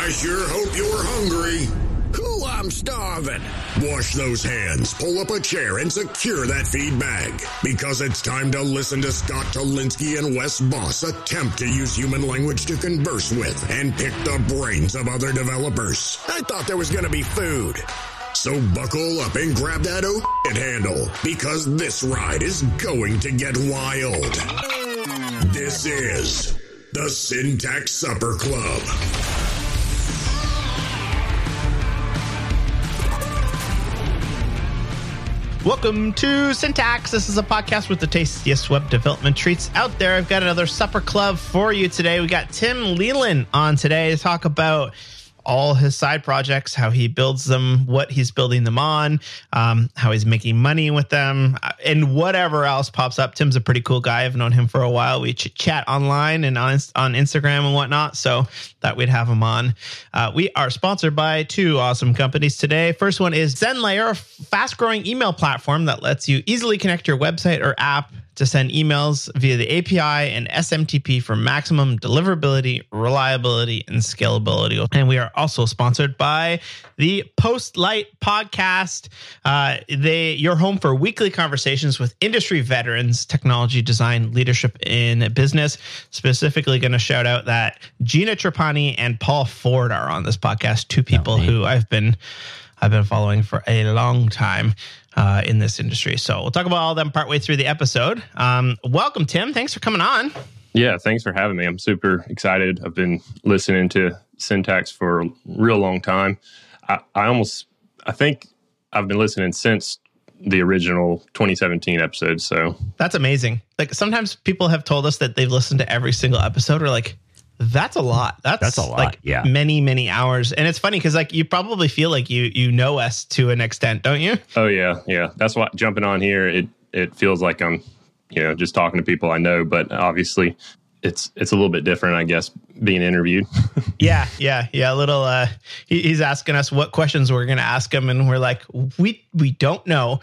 I sure hope you're hungry. Ooh, I'm starving. Wash those hands, pull up a chair, and secure that feed bag. Because it's time to listen to Scott Tolinsky and Wes Boss attempt to use human language to converse with and pick the brains of other developers. I thought there was going to be food. So buckle up and grab that handle, because this ride is going to get wild. This is the Syntax Supper Club. Welcome to Syntax. This is a podcast with the tastiest web development treats out there. I've got another supper club for you today. We got Tim Leland on today to talk about all his side projects, how he builds them, what he's building them on, how he's making money with them, and whatever else pops up. Tim's a pretty cool guy. I've known him for a while. We chat online and on Instagram and whatnot, so thought we'd have him on. We are sponsored by two awesome companies today. First one is ZenLayer, a fast-growing email platform that lets you easily connect your website or app to send emails via the API and SMTP for maximum deliverability, reliability, and scalability. And we are also sponsored by the Postlight podcast. Your home for weekly conversations with industry veterans, technology, design, leadership in business. Specifically going to shout out that Gina Trapani and Paul Ford are on this podcast, two people who I've been following for a long time in this industry. So we'll talk about all of them partway through the episode. Welcome, Tim. Thanks for coming on. Yeah, thanks for having me. I'm super excited. I've been listening to Syntax for a real long time. I think I've been listening since the original 2017 episode. So that's amazing. Like sometimes people have told us that they've listened to every single episode. We're like, that's a lot. That's a lot. Like many, many hours. And it's funny because like you probably feel like you know us to an extent, don't you? Oh yeah. Yeah. That's why jumping on here, it feels like I'm, just talking to people I know, but obviously it's a little bit different, I guess, being interviewed. Yeah. A little, he's asking us what questions we're going to ask him. And we're like, we don't know.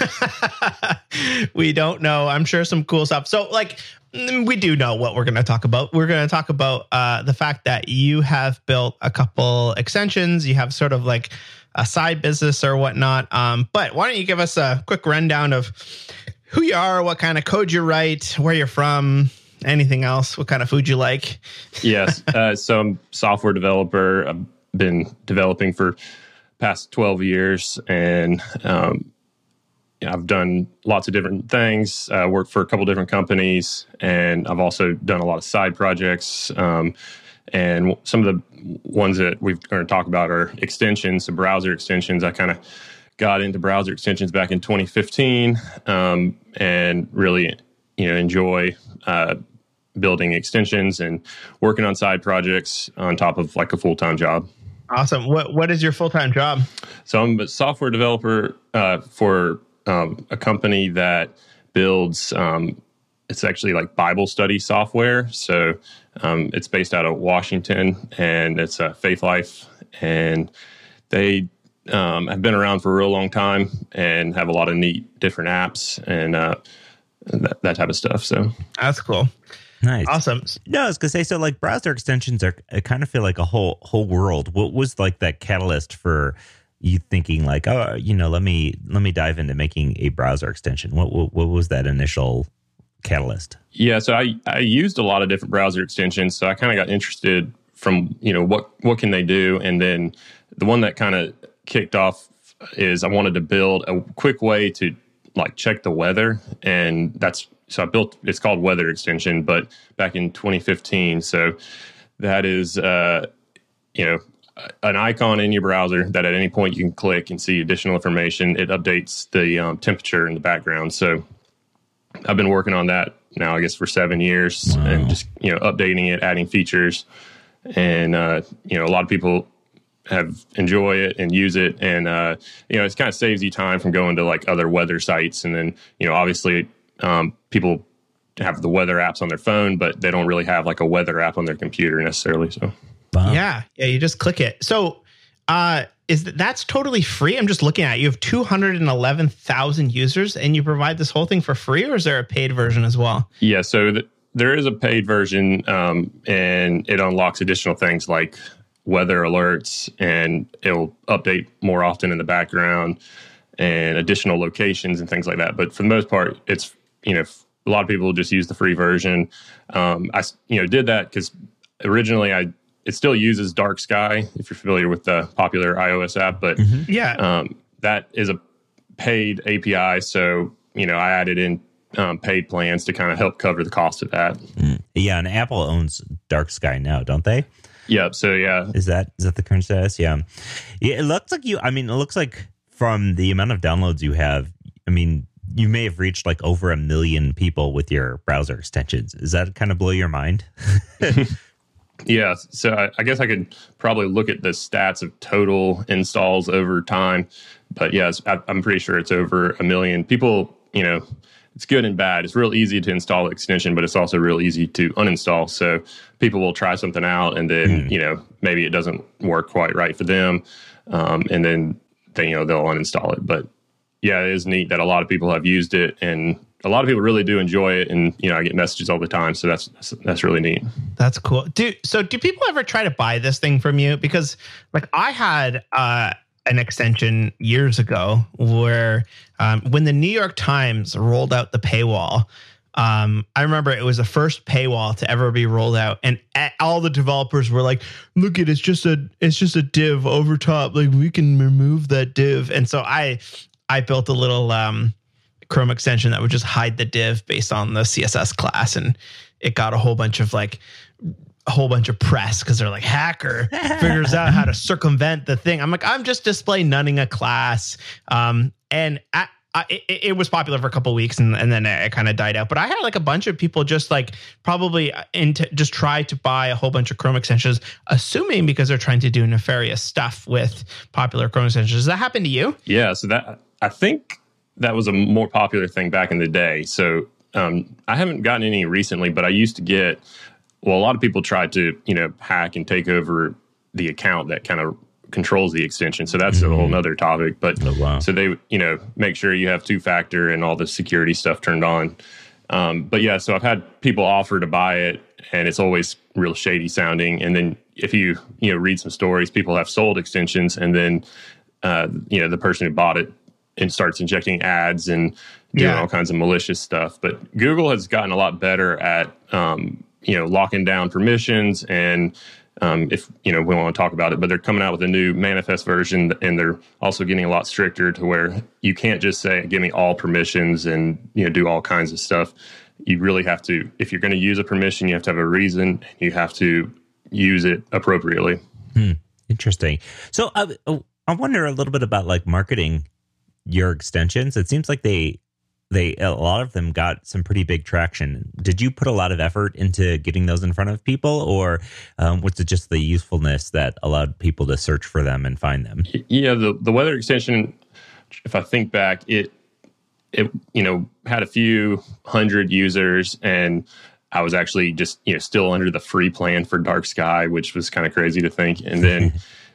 We don't know. I'm sure some cool stuff. So like, we do know what we're going to talk about. We're going to talk about the fact that you have built a couple extensions. You have sort of like a side business or whatnot. But why don't you give us a quick rundown of who you are, what kind of code you write, where you're from, anything else, what kind of food you like? Yes. So I'm a software developer. I've been developing for past 12 years and I've done lots of different things, worked for a couple different companies, and I've also done a lot of side projects. And some of the ones that we're going to talk about are extensions, so browser extensions. I kind of got into browser extensions back in 2015 and really, enjoy building extensions and working on side projects on top of like a full-time job. Awesome. What is your full-time job? So I'm a software developer for a company that builds, it's actually like Bible study software. So it's based out of Washington, and it's Faith Life. And they have been around for a real long time and have a lot of neat different apps and that type of stuff. So that's cool. Nice. Awesome. No, I was going to say, so like browser extensions I kind of feel like a whole world. What was like that catalyst for you thinking like, oh, let me dive into making a browser extension? What was that initial catalyst? Yeah, so I used a lot of different browser extensions. So I kind of got interested from, what can they do? And then the one that kind of kicked off is I wanted to build a quick way to like check the weather. And so I built, it's called Weather Extension, but back in 2015. So that is, an icon in your browser that at any point you can click and see additional information. It updates the temperature in the background. So I've been working on that now, I guess, for 7 years. Wow. And just, updating it, adding features. And, a lot of people have enjoy it and use it. And, it kind of saves you time from going to like other weather sites. And then, obviously people have the weather apps on their phone, but they don't really have like a weather app on their computer necessarily. So. Wow. Yeah, you just click it. So that's totally free? I'm just looking at it. You have 211,000 users and you provide this whole thing for free, or is there a paid version as well? Yeah, so there is a paid version and it unlocks additional things like weather alerts, and it'll update more often in the background and additional locations and things like that. But for the most part, it's, a lot of people just use the free version. I did that because originally it still uses Dark Sky, if you're familiar with the popular iOS app, but that is a paid API. So, I added in paid plans to kind of help cover the cost of that. Yeah, and Apple owns Dark Sky now, don't they? Yep. So yeah, is that the current status? Yeah. It looks like it looks like from the amount of downloads you have, you may have reached like over 1 million people with your browser extensions. Does that kind of blow your mind? Yeah. So I guess I could probably look at the stats of total installs over time, but yes, I'm pretty sure it's over 1 million people. It's good and bad. It's real easy to install the extension, but it's also real easy to uninstall. So people will try something out, and then maybe it doesn't work quite right for them, and then they'll uninstall it. But yeah, it is neat that a lot of people have used it, and a lot of people really do enjoy it. And I get messages all the time, so that's really neat. That's cool. Do people ever try to buy this thing from you? Because like I had an extension years ago where when the New York Times rolled out the paywall, I remember it was the first paywall to ever be rolled out, and all the developers were like, "Look, it's just a div over top. Like we can remove that div." And so I built a little Chrome extension that would just hide the div based on the CSS class, and it got a whole bunch of press because they're like, hacker figures out how to circumvent the thing. I'm like, I'm just display nunning a class. And it was popular for a couple of weeks, and then it kind of died out. But I had like a bunch of people just like probably just try to buy a whole bunch of Chrome extensions, assuming because they're trying to do nefarious stuff with popular Chrome extensions. Does that happen to you? Yeah. So I think that was a more popular thing back in the day. So I haven't gotten any recently, but I used to get, a lot of people tried to, hack and take over the account that kind of controls the extension. So that's a whole nother topic. But so they, make sure you have 2-factor and all the security stuff turned on. But yeah, so I've had people offer to buy it, and it's always real shady sounding. And then if you read some stories, people have sold extensions, and then, the person who bought it and starts injecting ads and doing all kinds of malicious stuff. But Google has gotten a lot better at, locking down permissions. And if, we want to talk about it, but they're coming out with a new manifest version, and they're also getting a lot stricter to where you can't just say, give me all permissions and, do all kinds of stuff. You really have to, if you're going to use a permission, you have to have a reason, and you have to use it appropriately. Interesting. So I wonder a little bit about like marketing your extensions. It seems like a lot of them got some pretty big traction. Did you put a lot of effort into getting those in front of people, or was it just the usefulness that allowed people to search for them and find them? Yeah, the weather extension, if I think back, it had a few hundred users, and I was actually just still under the free plan for Dark Sky, which was kind of crazy to think. And then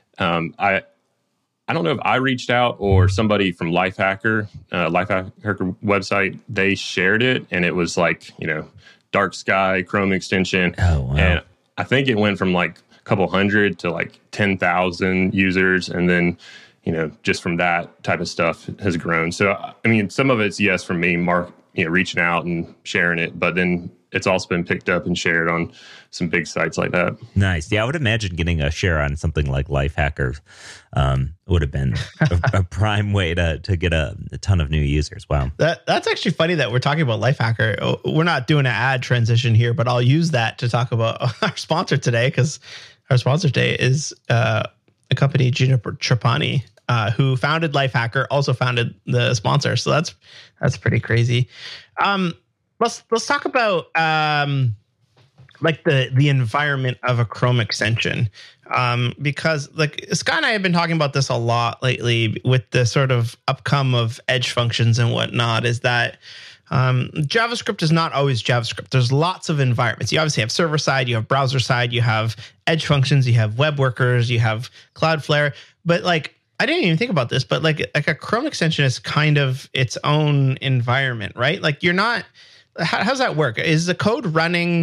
I don't know if I reached out or somebody from Lifehacker website, they shared it, and it was like, Dark Sky Chrome extension. Oh, wow. And I think it went from like a couple hundred to like 10,000 users. And then, just from that type of stuff has grown. So, some of it's, yes, from me, Mark, reaching out and sharing it, but then it's also been picked up and shared on some big sites like that. Nice. Yeah, I would imagine getting a share on something like Lifehacker would have been a prime way to get a ton of new users. Wow. That's actually funny that we're talking about Lifehacker. We're not doing an ad transition here, but I'll use that to talk about our sponsor today, because our sponsor today is a company, Juniper Trapani, who founded Lifehacker, also founded the sponsor. So that's pretty crazy. Let's talk about like the environment of a Chrome extension, because like Scott and I have been talking about this a lot lately with the sort of upcome of edge functions and whatnot. Is that JavaScript is not always JavaScript. There's lots of environments. You obviously have server side, you have browser side, you have edge functions, you have web workers, you have Cloudflare. But like, I didn't even think about this, but like a Chrome extension is kind of its own environment, right? Like you're not. How's that work? Is the code running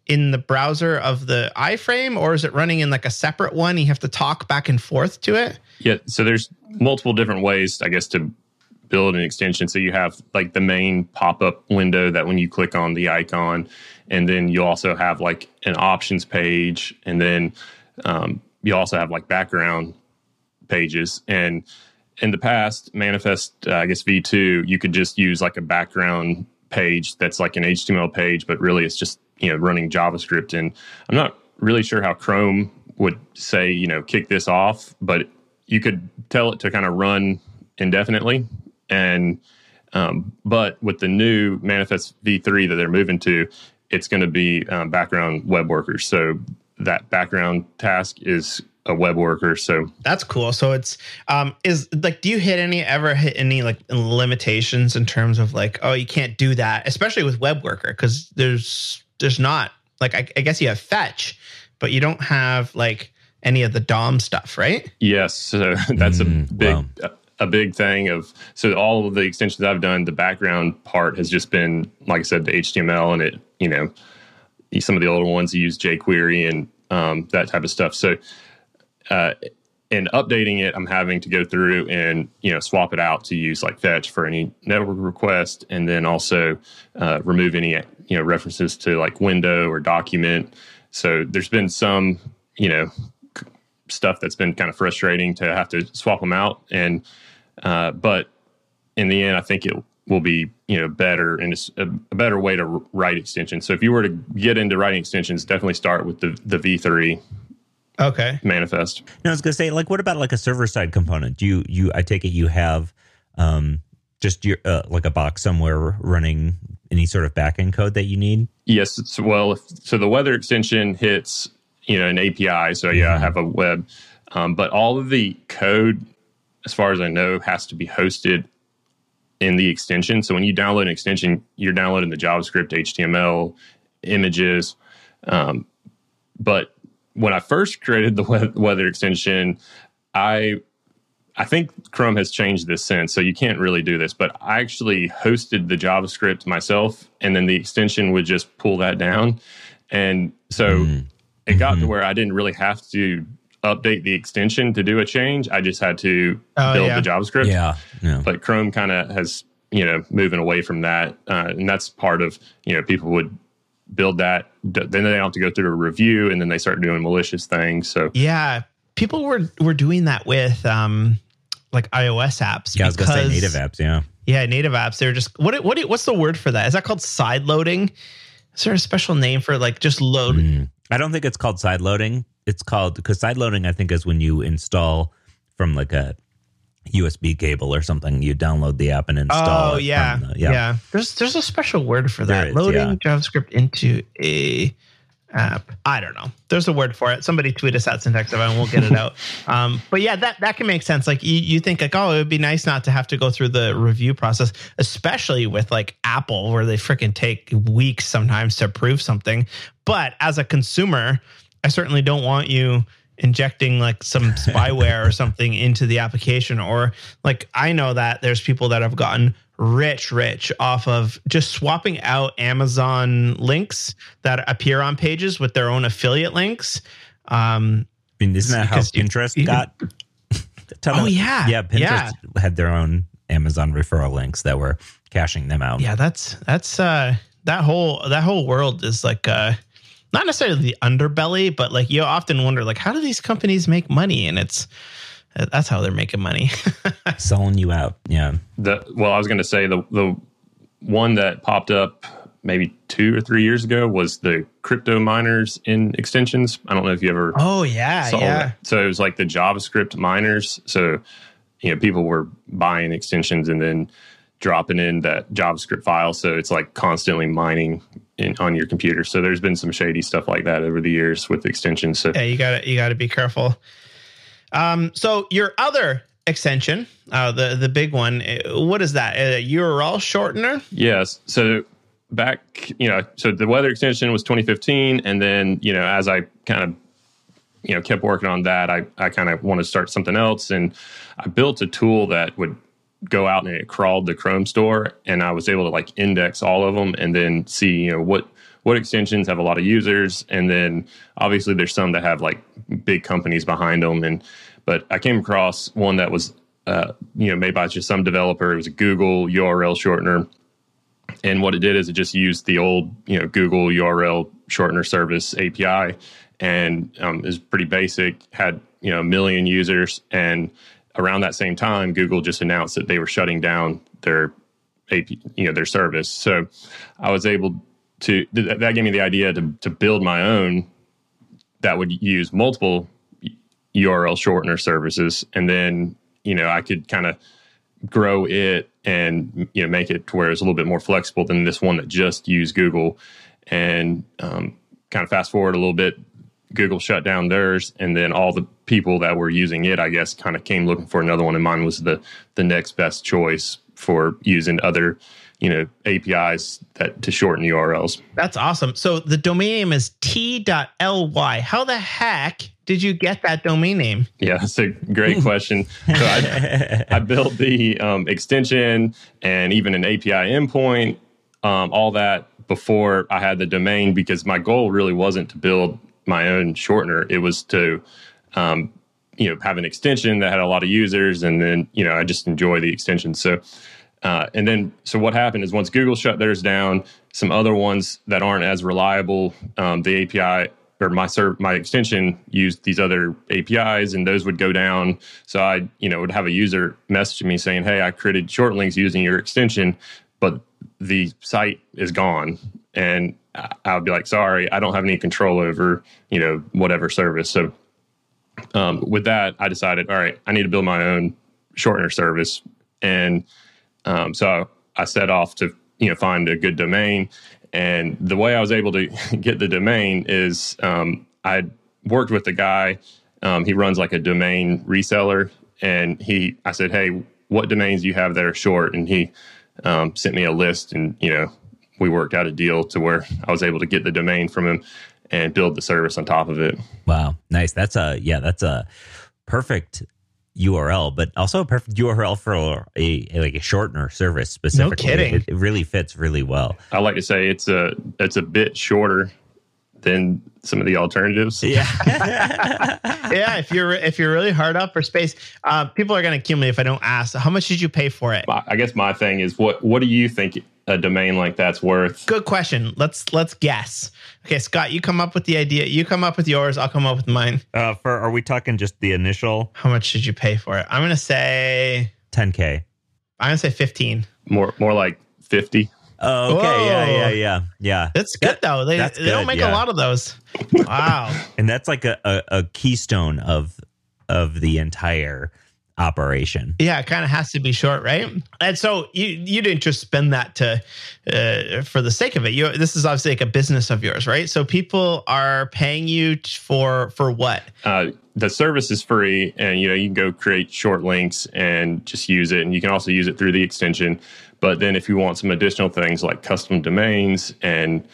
in the browser of the iframe, or is it running in like a separate one? You have to talk back and forth to it? Yeah, so there's multiple different ways, I guess, to build an extension. So you have like the main pop-up window that when you click on the icon, and then you also have like an options page, and then you also have like background pages. And in the past, Manifest, I guess V2, you could just use like a background page that's like an HTML page, but really it's just, running JavaScript. And I'm not really sure how Chrome would say, kick this off, but you could tell it to kind of run indefinitely. And but with the new Manifest V3 that they're moving to, it's going to be background web workers. So that background task is a web worker. So that's cool. So it's is like, do you ever hit any like limitations in terms of like, oh, you can't do that, especially with web worker, because there's not like, I guess you have fetch, but you don't have like any of the DOM stuff, right? Yes. So that's a big thing of, so all of the extensions I've done, the background part has just been, like I said, the HTML, and it, some of the older ones use jQuery and that type of stuff. So in updating it, I'm having to go through and, swap it out to use like fetch for any network request, and then also remove any, references to like window or document. So there's been some, stuff that's been kind of frustrating to have to swap them out. And, but in the end, I think it will be, better, and it's a better way to write extensions. So if you were to get into writing extensions, definitely start with the V3. Okay. Manifest. No, I was going to say, like, what about like a server side component? I take it you have just your like a box somewhere running any sort of backend code that you need? Yes. So the weather extension hits, an API. So I have a web, but all of the code, as far as I know, has to be hosted in the extension. So when you download an extension, you're downloading the JavaScript, HTML, images. But when I first created the weather extension, I think Chrome has changed this since, so you can't really do this, but I actually hosted the JavaScript myself, and then the extension would just pull that down. And so it got to where I didn't really have to update the extension to do a change. I just had to build the JavaScript. Yeah. But Chrome kind of has, moving away from that. And that's part of, people would build that, then they don't have to go through a review, and then they start doing malicious things. So yeah, people were doing that with like iOS apps. Yeah, I was gonna say native apps. Yeah, native apps. They're just what's the word for that? Is that called side loading? Is there a special name for like just load? I don't think it's called side loading. It's called, because side loading, I think, is when you install from like a USB cable or something. You download the app and install. Oh, yeah. There's a special word for that. Loading JavaScript into a app. I don't know. There's a word for it. Somebody tweet us at Syntax and we'll get it out. But yeah, that can make sense. Like you think like, oh, it would be nice not to have to go through the review process, especially with like Apple, where they freaking take weeks sometimes to approve something. But as a consumer, I certainly don't want you injecting like some spyware or something into the application. Or like, I know that there's people that have gotten rich off of just swapping out Amazon links that appear on pages with their own affiliate links. I mean, isn't that how Pinterest got? Yeah, Pinterest had their own Amazon referral links that were caching them out. Yeah, that's that whole world is like not necessarily the underbelly, but like you often wonder like, how do these companies make money? And that's how they're making money. Selling you out. Yeah. I was going to say the one that popped up maybe 2 or 3 years ago was the crypto miners in extensions. I don't know if you ever saw that. So it was like the JavaScript miners. So, people were buying extensions and then dropping in that JavaScript file. So it's like constantly mining on your computer. So there's been some shady stuff like that over the years with extensions. So yeah, you gotta be careful. So your other extension, the big one, what is that? A URL shortener? Yes. So back, so the weather extension was 2015. And then, as I kind of, kept working on that, I kind of wanted to start something else. And I built a tool that would go out and it crawled the Chrome store. And I was able to like index all of them and then see, what what extensions have a lot of users, and then obviously there's some that have like big companies behind them. But I came across one that was made by just some developer. It was a Google URL shortener. And what it did is it just used the old, Google URL shortener service API, and it was pretty basic, had, 1 million users. And around that same time, Google just announced that they were shutting down their their service. So I was able to, that gave me the idea to build my own that would use multiple URL shortener services. And then, I could kind of grow it and make it to where it's a little bit more flexible than this one that just used Google. And kind of fast forward a little bit, Google shut down theirs, and then all the people that were using it, I guess, kind of came looking for another one, and mine was the next best choice for using other APIs to shorten URLs. That's awesome. So the domain name is t.ly. How the heck did you get that domain name? Yeah, that's a great question. So I built the extension and even an API endpoint, all that before I had the domain, because my goal really wasn't to build my own shortener. It was to have an extension that had a lot of users, and then I just enjoy the extension. So so what happened is once Google shut theirs down, some other ones that aren't as reliable, the API or my extension used these other APIs, and those would go down. So I would have a user message me saying, "Hey, I created short links using your extension, but the site is gone." And I would be like, "Sorry, I don't have any control over whatever service." So with that, I decided, all right, I need to build my own shortener service. And so I set off to find a good domain. And the way I was able to get the domain is I worked with a guy. He runs like a domain reseller, and I said, "Hey, what domains do you have that are short?" And he sent me a list, and we worked out a deal to where I was able to get the domain from him and build the service on top of it. Wow, nice. That's a perfect URL, but also a perfect URL for a shortener service specifically. No kidding. It really fits really well. I like to say it's a bit shorter than some of the alternatives. Yeah. Yeah. If you're really hard up for space, people are going to kill me if I don't ask. How much did you pay for it? I guess my thing is, what do you think a domain like that's worth? Good question. Let's guess. Okay, Scott, you come up with the idea. You come up with yours. I'll come up with mine. Are we talking just the initial? How much did you pay for it? I'm going to say $10K. I'm going to say 15. More like 50. Oh, okay. Whoa. Yeah. That's good though. They don't make a lot of those. Wow. And that's like a keystone of the entire operation. Yeah, it kind of has to be short, right? And so you didn't just spend that for the sake of it. This is obviously like a business of yours, right? So people are paying you for what? The service is free, and you can go create short links and just use it, and you can also use it through the extension. But then if you want some additional things like custom domains and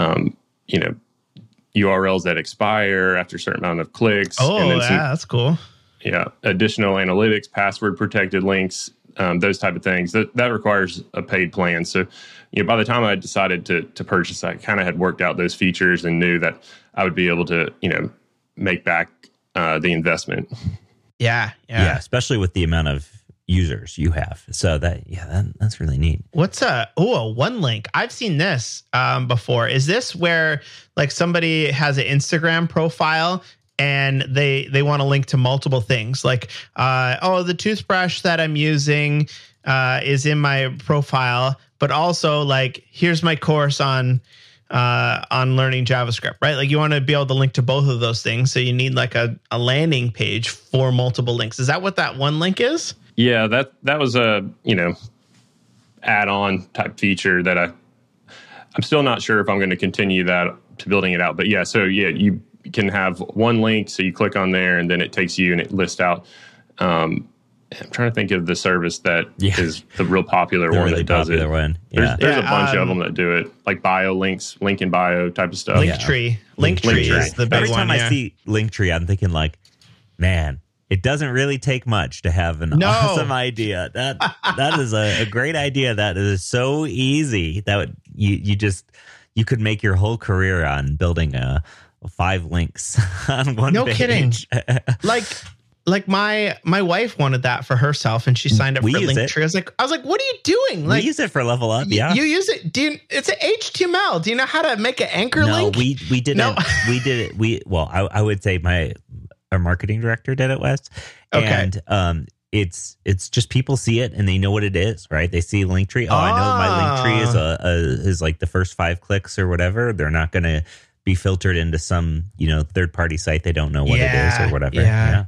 URLs that expire after a certain amount of clicks, and then that's cool. Yeah, additional analytics, password protected links, those type of things. That requires a paid plan. So, by the time I decided to purchase, I kind of had worked out those features and knew that I would be able to, make back the investment. Yeah, especially with the amount of users you have. So that's really neat. What's a one link? I've seen this before. Is this where like somebody has an Instagram profile and they want to link to multiple things, like the toothbrush that I'm using is in my profile, but also like here's my course on learning JavaScript, right? Like you want to be able to link to both of those things, so you need like a landing page for multiple links. Is that what that one link is? Yeah, that was a add-on type feature that I'm still not sure if I'm going to continue that to building it out. But you can have one link, so you click on there and then it takes you and it lists out. I'm trying to think of the service that is the real popular one really that does it. One. Yeah. There's a bunch of them that do it, like bio links, link in bio type of stuff. Linktree is the big Every time one. I see Linktree, I'm thinking like, man, it doesn't really take much to have an awesome idea. That is a great idea. That is so easy that you you could make your whole career on building 5 links on one No page. kidding. Like my wife wanted that for herself, and she signed up for Linktree. I was like, what are you doing? We use it for Level Up. Yeah, you use it. It's an HTML. Do you know how to make an anchor link? No, we didn't. No. We did it. I would say our marketing director did it, Wes. Okay. And it's just people see it and they know what it is, right? They see Linktree. Oh, I know my Linktree is like the first 5 clicks or whatever. They're not going to be filtered into some third party site they don't know what it is or whatever. Yeah.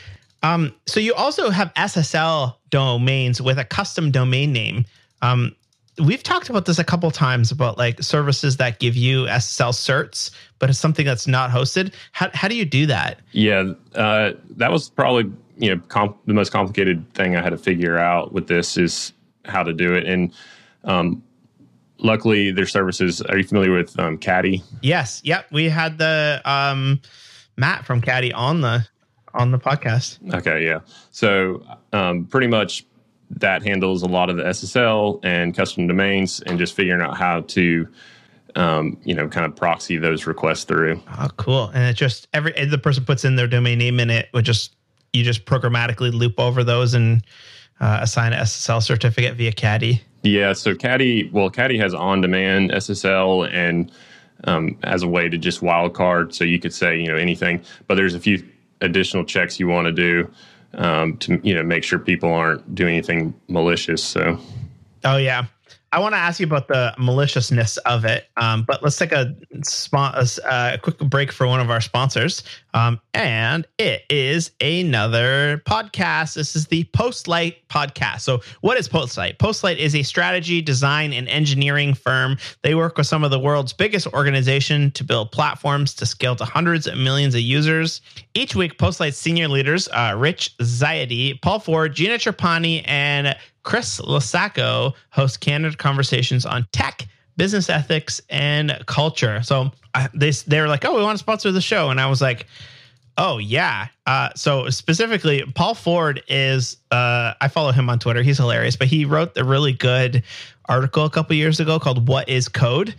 So you also have SSL domains with a custom domain name. We've talked about this a couple times about like services that give you SSL certs, but it's something that's not hosted. How do you do that? Yeah, that was probably the most complicated thing I had to figure out with this is how to do it. And luckily, their services. Are you familiar with Caddy? Yes. Yep. We had the Matt from Caddy on the podcast. Okay, yeah. So pretty much that handles a lot of the SSL and custom domains and just figuring out how to, kind of proxy those requests through. Oh, cool. And it just the person puts in their domain name and you just programmatically loop over those and assign an SSL certificate via Caddy. Yeah. So Caddy has on-demand SSL and as a way to just wildcard. So you could say, anything, but there's a few additional checks you want to do to make sure people aren't doing anything malicious. So, oh yeah, I want to ask you about the maliciousness of it, but let's take a quick break for one of our sponsors, and it is another podcast. This is the Postlight podcast. So what is Postlight? Postlight is a strategy, design, and engineering firm. They work with some of the world's biggest organizations to build platforms to scale to hundreds of millions of users. Each week, Postlight's senior leaders, Rich Zayadi, Paul Ford, Gina Trapani, and Chris Lasacco host candid conversations on tech, business ethics, and culture. So they were like, oh, we want to sponsor the show. And I was like, oh, yeah. So specifically, Paul Ford is, I follow him on Twitter. He's hilarious, but he wrote a really good article a couple years ago called What is Code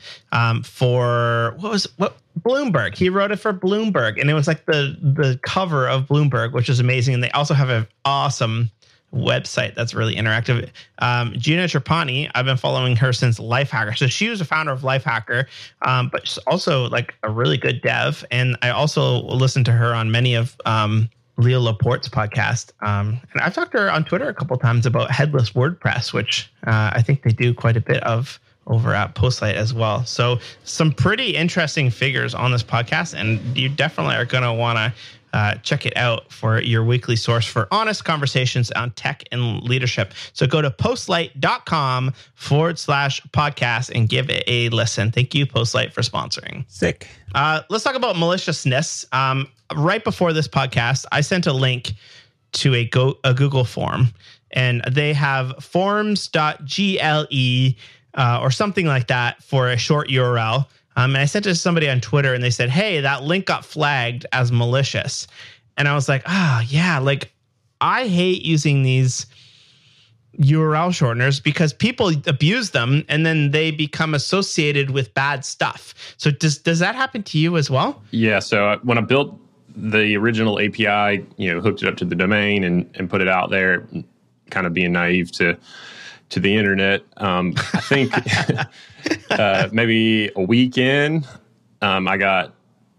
for Bloomberg. He wrote it for Bloomberg, and it was like the cover of Bloomberg, which is amazing. And they also have an awesome website that's really interactive. Gina Trapani, I've been following her since Lifehacker. So she was a founder of Lifehacker, but she's also like a really good dev. And I also listen to her on many of Leo Laporte's podcast. And I've talked to her on Twitter a couple of times about headless WordPress, which I think they do quite a bit of over at Postlight as well. So some pretty interesting figures on this podcast, and you definitely are going to want to check it out for your weekly source for honest conversations on tech and leadership. So go to postlight.com/podcast and give it a listen. Thank you, Postlight, for sponsoring. Sick. Let's talk about maliciousness. Right before this podcast, I sent a link to a Google form, and they have forms.gle or something like that for a short URL. And I sent it to somebody on Twitter, and they said, hey, that link got flagged as malicious. And I was like, yeah, like I hate using these URL shorteners because people abuse them and then they become associated with bad stuff. So does that happen to you as well? Yeah. So when I built the original API, hooked it up to the domain and put it out there, kind of being naive to the internet. I think maybe a week in, I got,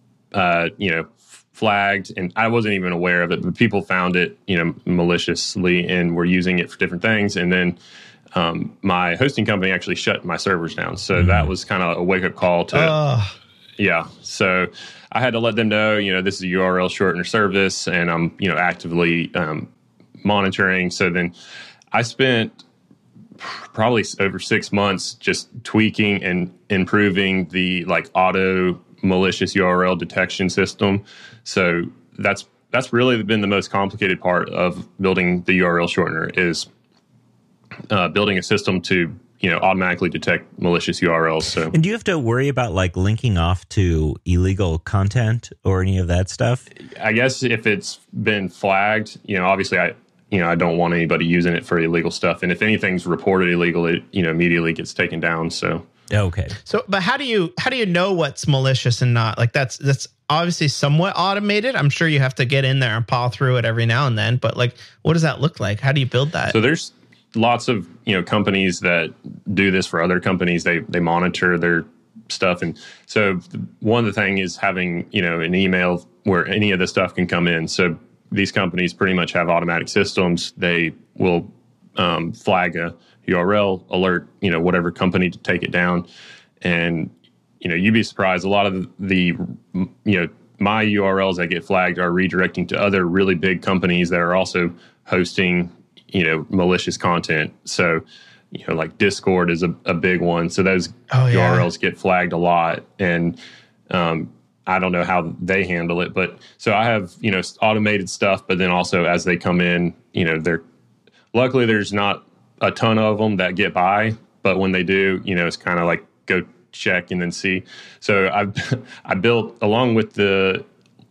flagged, and I wasn't even aware of it, but people found it, maliciously and were using it for different things. And then my hosting company actually shut my servers down. So that was kind of a wake-up call to, yeah. So I had to let them know, this is a URL shortener service, and I'm, actively monitoring. So then I spent probably over 6 months just tweaking and improving the auto malicious URL detection system. So that's really been the most complicated part of building the URL shortener is building a system to automatically detect malicious URLs. So, and do you have to worry about linking off to illegal content or any of that stuff? I guess if it's been flagged, obviously I don't want anybody using it for illegal stuff. And if anything's reported illegal, it, immediately gets taken down. So, Okay. So, but how do you know what's malicious and not? Like that's obviously somewhat automated. I'm sure you have to get in there and paw through it every now and then. But like, what does that look like? How do you build that? So there's lots of companies that do this for other companies. They monitor their stuff, and so one of the things is having an email where any of this stuff can come in. So these companies pretty much have automatic systems. They will flag a URL, alert whatever company to take it down, and you'd be surprised. A lot of the my URLs that get flagged are redirecting to other really big companies that are also hosting malicious content. So like Discord is a big one. So those URLs get flagged a lot, and I don't know how they handle it, but so I have automated stuff, but then also as they come in, luckily there's not a ton of them that get by, but when they do, it's kind of like go check and then see. So I built, along with the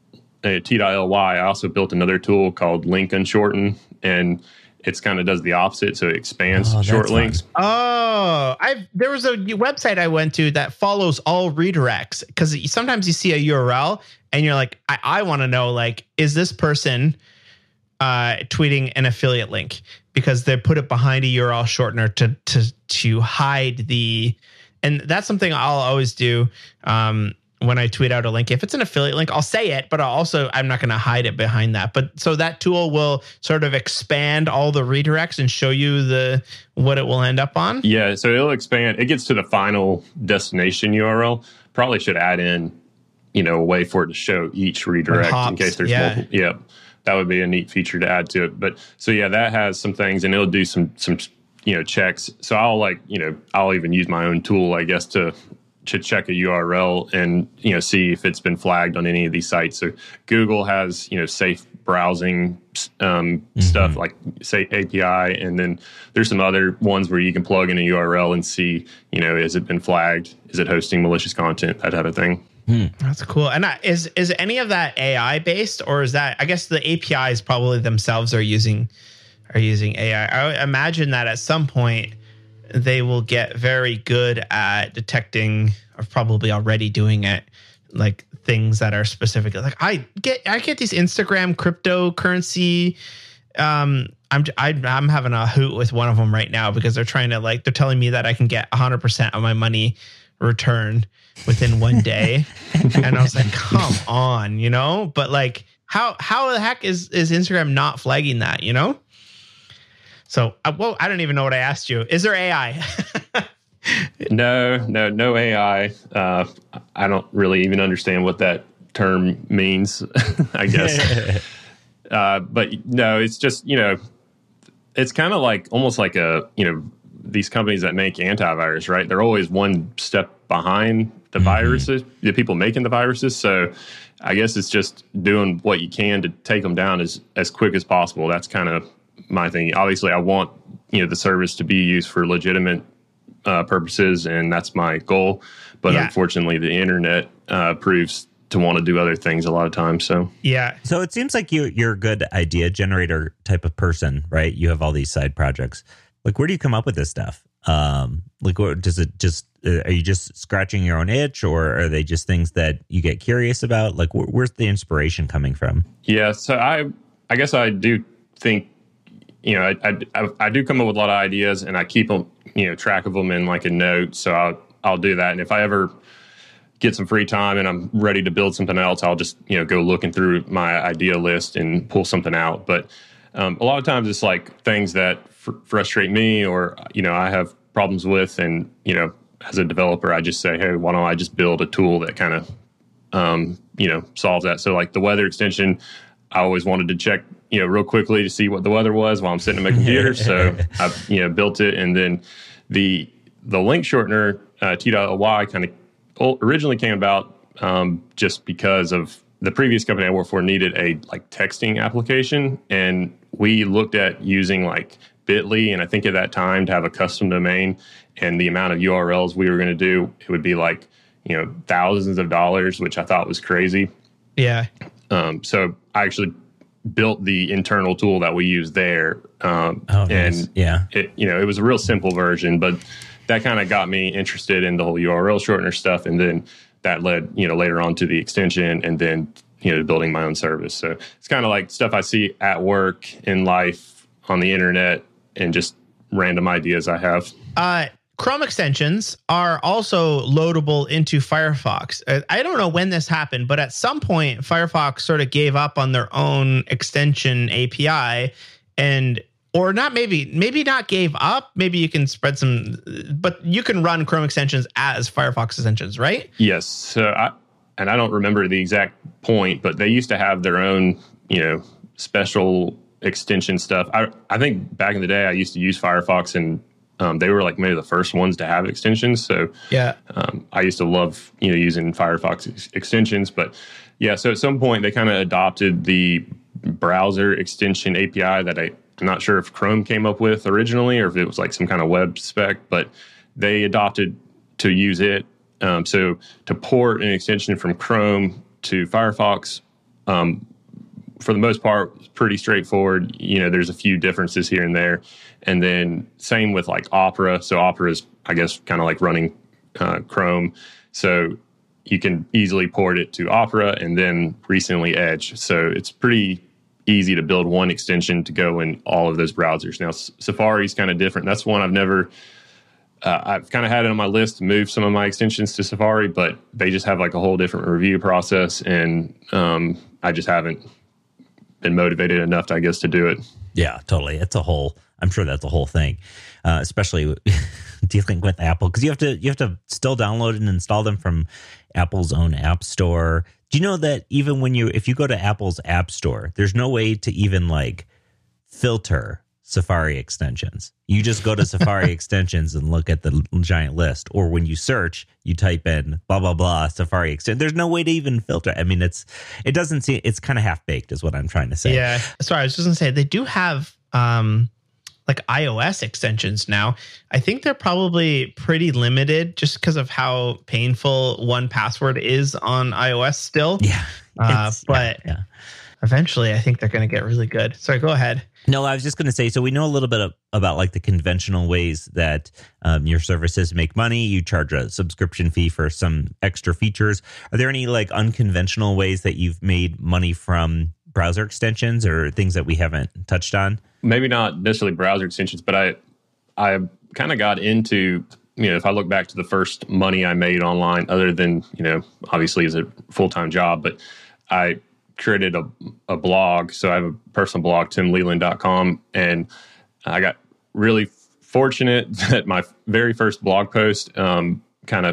T.ly, I also built another tool called Link Unshorten, and it's kind of does the opposite. So it expands short links. Oh, there was a website I went to that follows all redirects, because sometimes you see a URL and you're like, I want to know, like, is this person tweeting an affiliate link, because they put it behind a URL shortener to hide the, and that's something I'll always do when I tweet out a link. If it's an affiliate link, I'll say it, but I'm not going to hide it behind that. But so that tool will sort of expand all the redirects and show you what it will end up on. Yeah, so it'll expand. It gets to the final destination URL. Probably should add in, a way for it to show each redirect in case there's multiple. Yeah, that would be a neat feature to add to it. But so yeah, that has some things, and it'll do some checks. So I'll even use my own tool, I guess, to check a URL and see if it's been flagged on any of these sites. So Google has safe browsing stuff like say API, and then there's some other ones where you can plug in a URL and see has it been flagged, is it hosting malicious content, that type of thing. That's cool. And is any of that AI based, or is that, I guess the APIs probably themselves are using AI? I imagine that at some point they will get very good at detecting, or probably already doing it, like things that are specific. Like I get these Instagram cryptocurrency. I'm having a hoot with one of them right now, because they're telling me that I can get 100% of my money returned within 1 day. And I was like, come on, but like, how the heck is Instagram not flagging that, So, I don't even know what I asked you. Is there AI? No AI. I don't really even understand what that term means, I guess. But no, it's just, it's kind of like almost like these companies that make antivirus, right? They're always one step behind the viruses, the people making the viruses. So I guess it's just doing what you can to take them down as quick as possible. That's kind of my thing. Obviously, I want the service to be used for legitimate purposes, and that's my goal. But unfortunately, the internet proves to want to do other things a lot of times. So So it seems like you're a good idea generator type of person, right? You have all these side projects. Like, where do you come up with this stuff? Like, what does it just? Are you just scratching your own itch, or are they just things that you get curious about? Like, where's the inspiration coming from? Yeah, so I guess I do think, I do come up with a lot of ideas, and I keep them, track of them in like a note. So I'll do that, and if I ever get some free time and I'm ready to build something else, I'll just go looking through my idea list and pull something out. But a lot of times it's like things that frustrate me, or I have problems with, and as a developer, I just say, hey, why don't I just build a tool that kind of solves that. So like the weather extension, I always wanted to check real quickly to see what the weather was while I'm sitting at my computer. So I built it, and then the link shortener T.ly kind of originally came about just because of the previous company I worked for needed a like texting application, and we looked at using like Bitly, and I think at that time to have a custom domain and the amount of URLs we were going to do, it would be like thousands of dollars, which I thought was crazy. Yeah. So I actually built the internal tool that we use there, nice. and it was a real simple version, but that kind of got me interested in the whole URL shortener stuff. And then that led, later on to the extension and then, building my own service. So it's kind of like stuff I see at work, in life, on the internet, and just random ideas I have. Chrome extensions are also loadable into Firefox. I don't know when this happened, but at some point, Firefox sort of gave up on their own extension API or not, maybe not gave up. Maybe you can spread some, but you can run Chrome extensions as Firefox extensions, right? Yes. So I don't remember the exact point, but they used to have their own, special extension stuff. I think back in the day, I used to use Firefox, and they were like maybe the first ones to have extensions. So yeah, I used to love, using Firefox extensions. But yeah, so at some point they kind of adopted the browser extension API that I'm not sure if Chrome came up with originally or if it was like some kind of web spec, but they adopted to use it. So to port an extension from Chrome to Firefox, for the most part, it's pretty straightforward. There's a few differences here and there. And then same with like Opera. So Opera is, I guess, kind of like running Chrome. So you can easily port it to Opera and then recently Edge. So it's pretty easy to build one extension to go in all of those browsers. Now, Safari's kind of different. That's one I've kind of had it on my list to move some of my extensions to Safari, but they just have like a whole different review process. And I just haven't been motivated enough, I guess, to do it. Yeah, totally. I'm sure that's a whole thing, especially dealing with Apple, because you have to still download and install them from Apple's own app store. Do you know that even if you go to Apple's app store, there's no way to even like filter Safari extensions? You just go to Safari extensions and look at the giant list, or when you search, you type in blah blah blah Safari extension. There's no way to even filter. I mean, it's kind of half baked, is what I'm trying to say. Yeah, sorry, I was just gonna say they do have like iOS extensions now. I think they're probably pretty limited just because of how painful 1Password is on iOS still. Yeah, but eventually, I think they're going to get really good. Sorry, go ahead. No, I was just going to say, so we know a little bit about like the conventional ways that your services make money. You charge a subscription fee for some extra features. Are there any like unconventional ways that you've made money from browser extensions or things that we haven't touched on? Maybe not necessarily browser extensions, but I kind of got into, if I look back to the first money I made online, other than, obviously as a full-time job, but I created a blog. So I have a personal blog, timleland.com. And I got really fortunate that my very first blog post had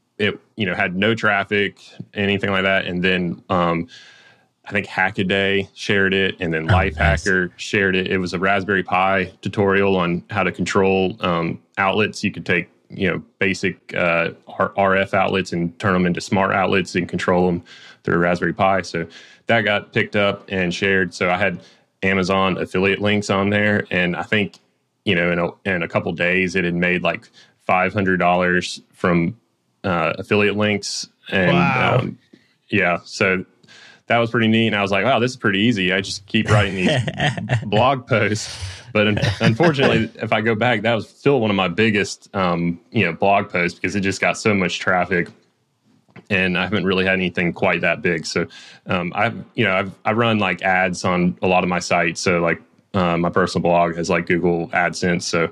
no traffic, anything like that. And then I think Hackaday shared it, and then Lifehacker shared it. It was a Raspberry Pi tutorial on how to control outlets. You could take, basic RF outlets and turn them into smart outlets and control them through a Raspberry Pi. So that got picked up and shared. So I had Amazon affiliate links on there, and I think, in a couple days it had made like $500 from affiliate links. And wow. So that was pretty neat. And I was like, wow, this is pretty easy. I just keep writing these blog posts. But unfortunately, if I go back, that was still one of my biggest, blog posts, because it just got so much traffic, and I haven't really had anything quite that big. So I run like ads on a lot of my sites. So like my personal blog has like Google AdSense. So,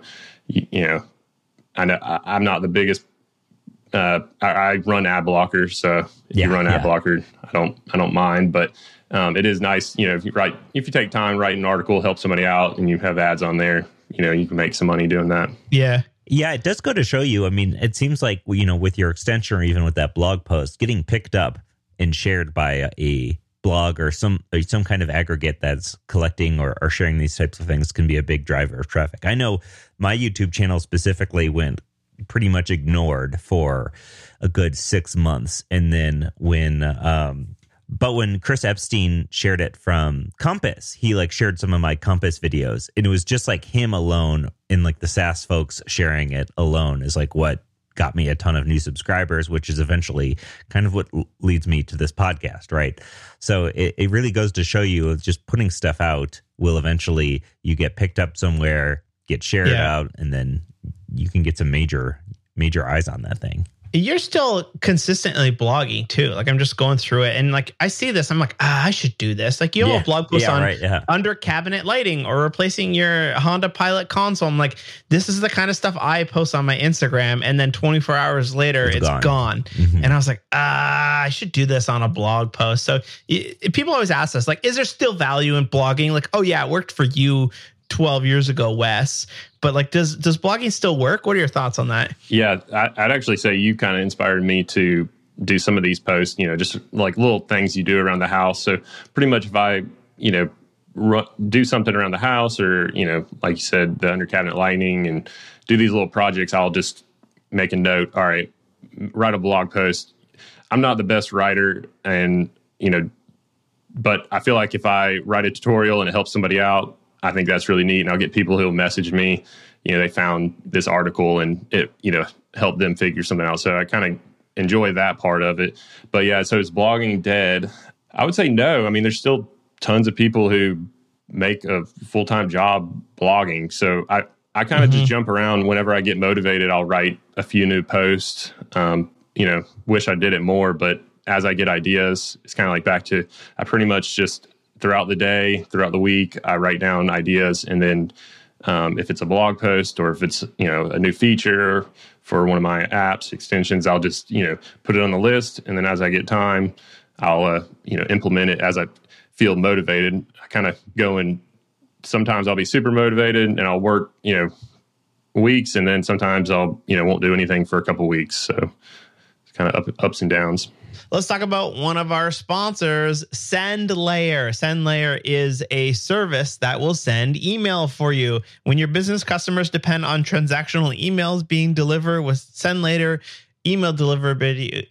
I know I'm not the biggest. I run ad blocker, so if you run ad blocker, I don't mind. But it is nice, if you take time, write an article, help somebody out, and you have ads on there, you can make some money doing that. Yeah. Yeah, it does go to show you. I mean, it seems like, with your extension or even with that blog post, getting picked up and shared by a blog or some kind of aggregate that's collecting or sharing these types of things can be a big driver of traffic. I know my YouTube channel specifically went pretty much ignored for a good 6 months. And then when Chris Epstein shared it from Compass, he like shared some of my Compass videos, and it was just like him alone, and like the SaaS folks sharing it alone is like what got me a ton of new subscribers, which is eventually kind of what leads me to this podcast, right? So it really goes to show you just putting stuff out will eventually, you get picked up somewhere, get shared out, and then you can get some major made your eyes on that thing. You're still consistently blogging too. Like I'm just going through it and like I see this. I'm like, I should do this. Like you have a blog post on under cabinet lighting or replacing your Honda Pilot console. I'm like, this is the kind of stuff I post on my Instagram. And then 24 hours later, it's gone. Mm-hmm. And I was like, I should do this on a blog post. So people always ask us, like, is there still value in blogging? Like, oh yeah, it worked for you 12 years ago, Wes. But like, does blogging still work? What are your thoughts on that? Yeah, I'd actually say you kind of inspired me to do some of these posts, just like little things you do around the house. So pretty much if I, do something around the house or, like you said, the under cabinet lighting and do these little projects, I'll just make a note. All right, write a blog post. I'm not the best writer and, but I feel like if I write a tutorial and it helps somebody out, I think that's really neat. And I'll get people who will message me, they found this article and it, helped them figure something out. So I kind of enjoy that part of it. But yeah, so is blogging dead? I would say no. I mean, there's still tons of people who make a full-time job blogging. So I kind of just jump around whenever I get motivated. I'll write a few new posts, wish I did it more, but as I get ideas, it's kind of like back to, I pretty much just throughout the day, throughout the week, I write down ideas. And then if it's a blog post or if it's, a new feature for one of my apps, extensions, I'll just, put it on the list. And then as I get time, I'll, implement it as I feel motivated. I kind of go and sometimes I'll be super motivated and I'll work, weeks. And then sometimes I'll, won't do anything for a couple of weeks. So it's kind of ups and downs. Let's talk about one of our sponsors, SendLayer. SendLayer is a service that will send email for you. When your business customers depend on transactional emails being delivered with SendLayer, email deliverability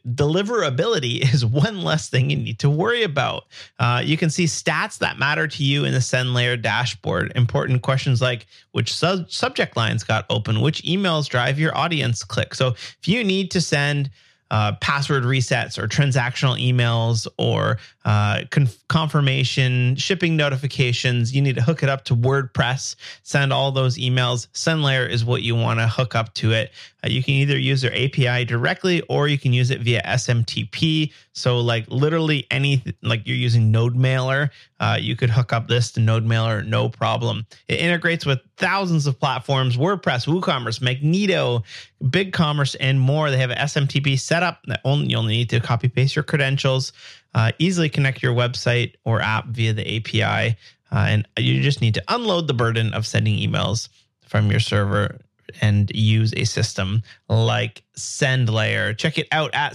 is one less thing you need to worry about. You can see stats that matter to you in the SendLayer dashboard. Important questions like which subject lines got open, which emails drive your audience click. So if you need to send password resets or transactional emails or confirmation, shipping notifications, you need to hook it up to WordPress, send all those emails. SendLayer is what you want to hook up to it. You can either use their API directly or you can use it via SMTP. So like literally like you're using NodeMailer, you could hook up this to NodeMailer, no problem. It integrates with thousands of platforms, WordPress, WooCommerce, Magneto, BigCommerce, and more. They have an SMTP setup that you'll need to copy paste your credentials, easily connect your website or app via the API. And you just need to unload the burden of sending emails from your server and use a system like SendLayer. Check it out at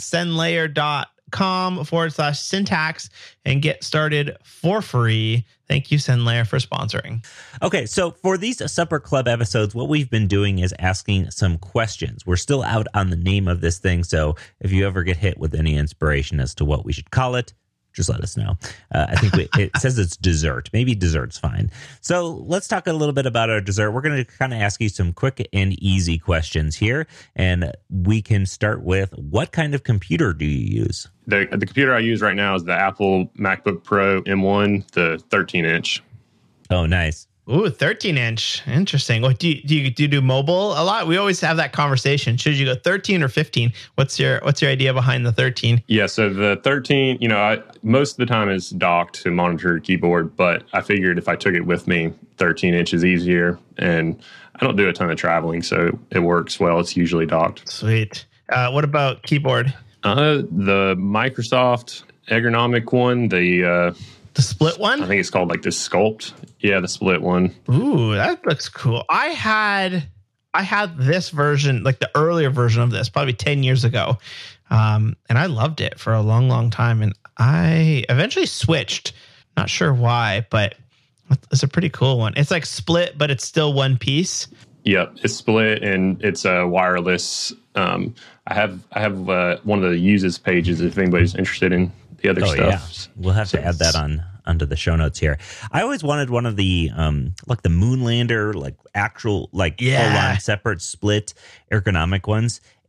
sendlayer.com/syntax and get started for free. Thank you, SendLayer, for sponsoring. Okay, so for these Supper Club episodes, what we've been doing is asking some questions. We're still out on the name of this thing, so if you ever get hit with any inspiration as to what we should call it, just let us know. I think it says it's dessert. Maybe dessert's fine. So let's talk a little bit about our dessert. We're going to kind of ask you some quick and easy questions here. And we can start with, what kind of computer do you use? The computer I use right now is the Apple MacBook Pro M1, the 13-inch. Oh, nice. Ooh, 13-inch. Interesting. What do you do mobile a lot? We always have that conversation. Should you go 13 or 15? What's your idea behind the 13? Yeah, so the 13, most of the time is docked to monitor keyboard, but I figured if I took it with me, 13 inches easier, and I don't do a ton of traveling, so it works well. It's usually docked. Sweet. What about keyboard? The Microsoft ergonomic one, the split one? I think it's called like the Sculpt. Yeah, the split one. Ooh, that looks cool. I had this version, like the earlier version of this, probably 10 years ago. And I loved it for a long, long time. And I eventually switched. Not sure why, but it's a pretty cool one. It's like split, but it's still one piece. Yep, it's split and it's wireless. I have one of the uses pages if anybody's interested in the other stuff. Yeah. We'll have to add that onto the show notes here. I always wanted one of the like the Moonlander, like actual, like full on separate split ergonomic ones.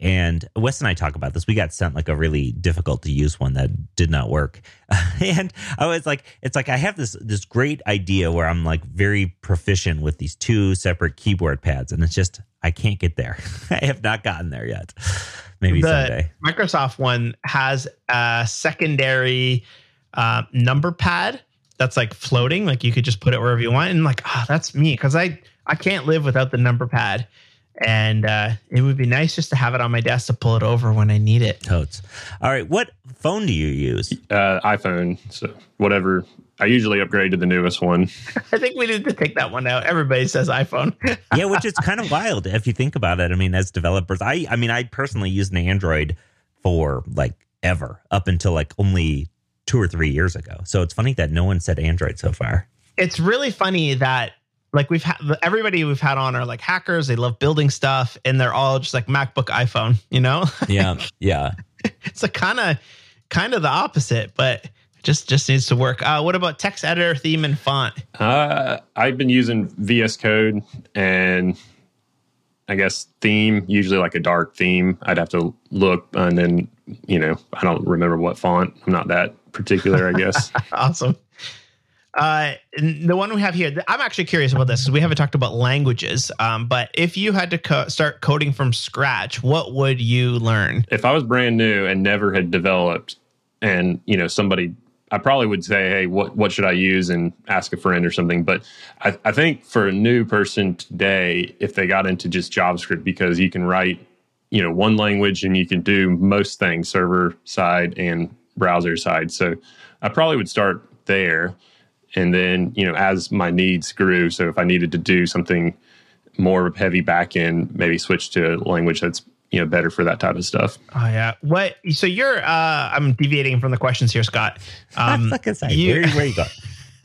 And Wes and I talk about this. We got sent like a really difficult to use one that did not work. And I was like, it's like I have this great idea where I'm like very proficient with these two separate keyboard pads. And it's just, I can't get there. I have not gotten there yet. Maybe someday. Microsoft one has a secondary number pad that's like floating. Like you could just put it wherever you want. And like, that's me. Because I can't live without the number pad. And it would be nice just to have it on my desk to pull it over when I need it. Totes. All right. What phone do you use? iPhone. So whatever. I usually upgrade to the newest one. I think we need to take that one out. Everybody says iPhone. Yeah, which is kind of wild if you think about it. I mean, as developers, I personally use an Android for like ever up until like only 2 or 3 years ago. So it's funny that no one said Android so far. It's really funny that like everybody we've had on are like hackers. They love building stuff and they're all just like MacBook, iPhone, you know? Yeah. Yeah. It's a kind of the opposite, but just needs to work. What about text editor, theme, and font? I've been using VS Code and I guess theme, usually like a dark theme. I'd have to look and then, I don't remember what font. I'm not that particular, I guess. Awesome. The one we have here, I'm actually curious about this because we haven't talked about languages. But if you had to start coding from scratch, what would you learn? If I was brand new and never had developed and, somebody, I probably would say, hey, what should I use and ask a friend or something. But I think for a new person today, if they got into just JavaScript, because you can write, one language and you can do most things server side and browser side. So I probably would start there. And then, as my needs grew, so if I needed to do something more heavy back end, maybe switch to a language that's, better for that type of stuff. Oh, yeah. So you're, I'm deviating from the questions here, Scott. Where you go?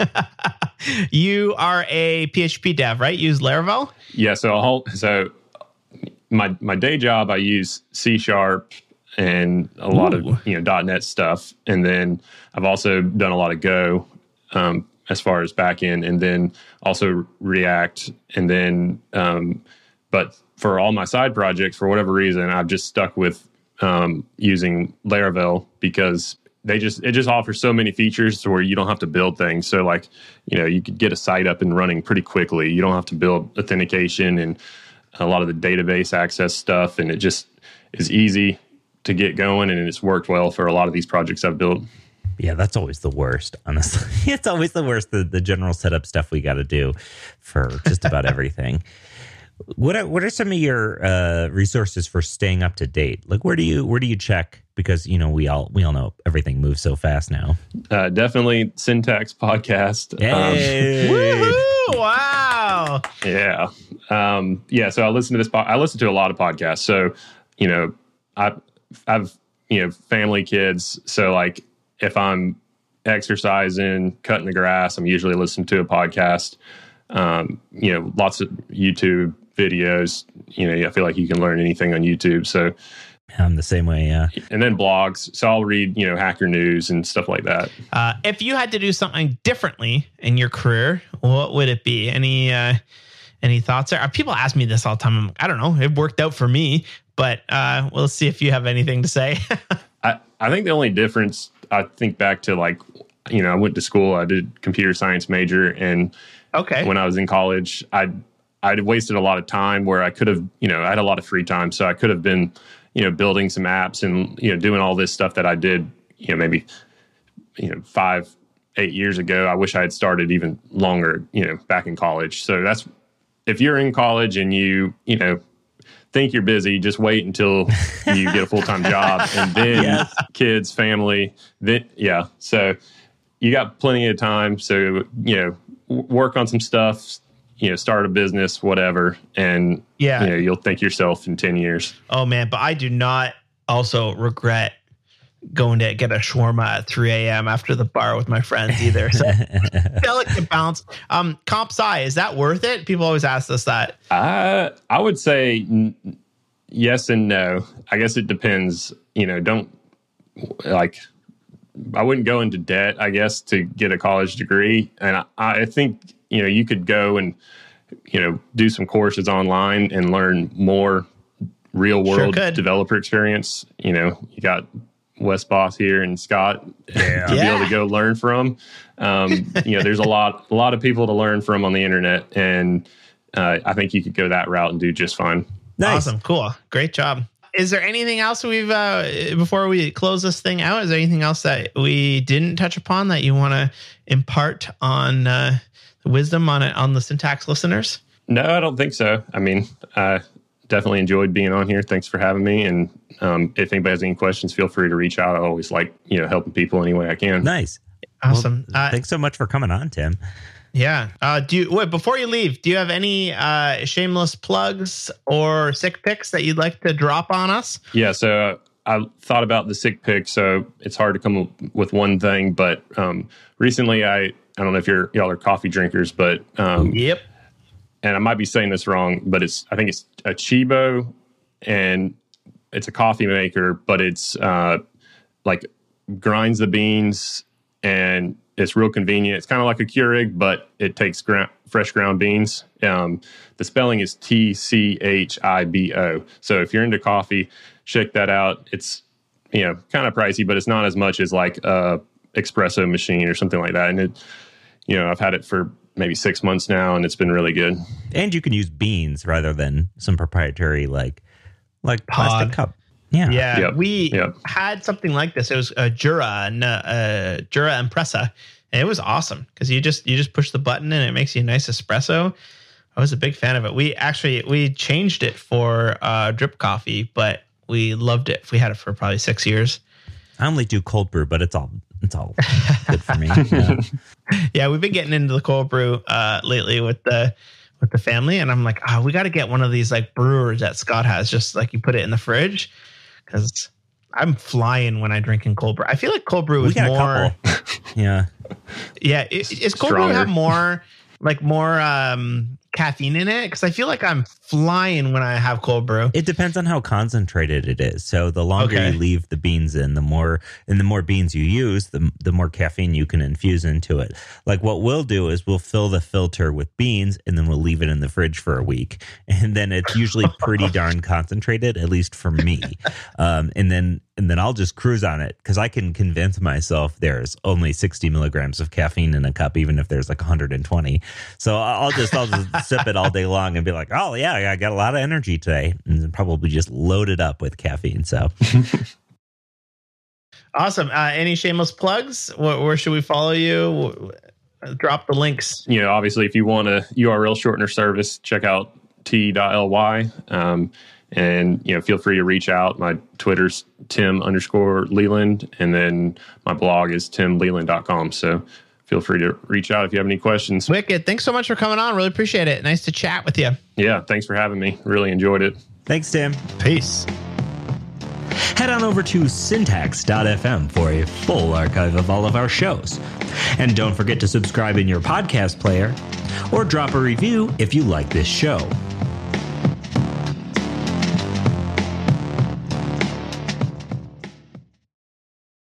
You are a PHP dev, right? You use Laravel? Yeah. So my day job, I use C# and a lot of, .NET stuff. And then I've also done a lot of Go, as far as backend, and then also React. And then, but for all my side projects, for whatever reason, I've just stuck with using Laravel because it just offers so many features to where you don't have to build things. So like, you could get a site up and running pretty quickly. You don't have to build authentication and a lot of the database access stuff. And it just is easy to get going. And it's worked well for a lot of these projects I've built. Yeah, that's always the worst, honestly. It's always the worst, the general setup stuff we got to do for just about everything. What are some of your resources for staying up to date? Like, where do you check? Because, we all know everything moves so fast now. Definitely Syntax Podcast. Hey. Woohoo! Wow. Yeah. So I listen to this. I listen to a lot of podcasts. So, I've family, kids. So like, if I'm exercising, cutting the grass, I'm usually listening to a podcast. Lots of YouTube videos. I feel like you can learn anything on YouTube. So I'm the same way, yeah. And then blogs. So I'll read, Hacker News and stuff like that. If you had to do something differently in your career, what would it be? Any thoughts there? People ask me this all the time. I'm like, I don't know. It worked out for me, but we'll see if you have anything to say. I think the only difference, I think back to like, I went to school, I did computer science major. And when I was in college, I'd wasted a lot of time where I could have, I had a lot of free time. So I could have been, building some apps and, doing all this stuff that I did, maybe, 5-8 years ago. I wish I had started even longer, back in college. So that's, if you're in college and you think you're busy, just wait until you get a full-time job and then kids, family, so you got plenty of time. So, work on some stuff, start a business, whatever. And, you'll thank yourself in 10 years. Oh man. But I do not also regret going to get a shawarma at 3 a.m. after the bar with my friends either. So delicate balance. Comp sci, is that worth it? People always ask us that. I would say yes and no. I guess it depends. Don't like, I wouldn't go into debt, I guess, to get a college degree. And I think, you could go and, do some courses online and learn more real world could. developer experience. You know, you got Wes Boss here and Scott to be able to go learn from. You know, there's a lot of people to learn from on the internet, and I think you could go that route and do just fine. Nice. Awesome. Cool. Great job. Is there anything else we've, before we close this thing out, is there anything else that we didn't touch upon that you want to impart on the wisdom on the Syntax listeners? No, I don't think so. I mean, definitely enjoyed being on here. Thanks for having me. And if anybody has any questions, feel free to reach out. I always like, you know, helping people any way I can. Nice. Awesome. Well, thanks so much for coming on, Tim. Yeah. Before you leave, do you have any shameless plugs or sick picks that you'd like to drop on us? Yeah. So I thought about the sick pick. So it's hard to come up with one thing, but recently I don't know if y'all are coffee drinkers, but Yep. and I might be saying this wrong, but I think it's a Chibo, and it's a coffee maker, but it's like grinds the beans, and it's real convenient. It's kind of like a Keurig, but it takes fresh ground beans. The spelling is TCHIBO. So if you're into coffee, check that out. It's, you know, kind of pricey, but it's not as much as like a espresso machine or something like that. And it, you know, I've had it for maybe 6 months now, and it's been really good. And you can use beans rather than some proprietary like plastic cup. Yeah. Yeah. Yep. We had something like this. It was a Jura Impressa. And it was awesome because you just push the button and it makes you a nice espresso. I was a big fan of it. We changed it for drip coffee, but we loved it. We had it for probably 6 years. I only do cold brew, but it's all good for me. Yeah. Yeah, we've been getting into the cold brew lately with the family, and I'm like, we got to get one of these like brewers that Scott has, just like you put it in the fridge, because I'm flying when I drink in cold brew. I feel like cold brew is more. Yeah. Yeah, is cold brew have more caffeine in it? Because I feel like I'm flying when I have cold brew. It depends on how concentrated it is. So the longer you leave the beans in, the more beans you use, the more caffeine you can infuse into it. Like what we'll do is we'll fill the filter with beans, and then we'll leave it in the fridge for a week, and then it's usually pretty darn concentrated, at least for me. And then I'll just cruise on it because I can convince myself there's only 60 milligrams of caffeine in a cup, even if there's like 120. So I'll just sip it all day long and be like, oh yeah, I got a lot of energy today, and then probably just load it up with caffeine. So awesome. Any shameless plugs? Where should we follow you? Drop the links. You know, obviously, if you want a URL shortener service, check out t.ly. And, you know, feel free to reach out. My Twitter's Tim_Leland. And then my blog is timleland.com. So feel free to reach out if you have any questions. Wicked. Thanks so much for coming on. Really appreciate it. Nice to chat with you. Yeah. Thanks for having me. Really enjoyed it. thanks, Tim. Peace. Head on over to syntax.fm for a full archive of all of our shows. And don't forget to subscribe in your podcast player or drop a review if you like this show.